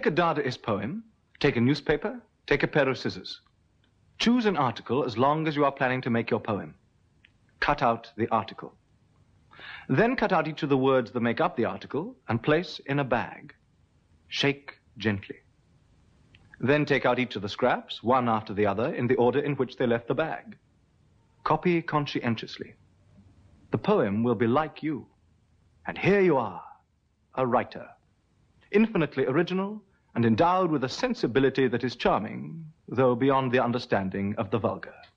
Take a Dadaist poem, take a newspaper, take a pair of scissors. Choose an article as long as you are planning to make your poem. Cut out the article. Then cut out each of the words that make up the article and place in a bag. Shake gently. Then take out each of the scraps, one after the other, in the order in which they left the bag. Copy conscientiously. The poem will be like you. And here you are, a writer, infinitely original and endowed with a sensibility that is charming, though beyond the understanding of the vulgar.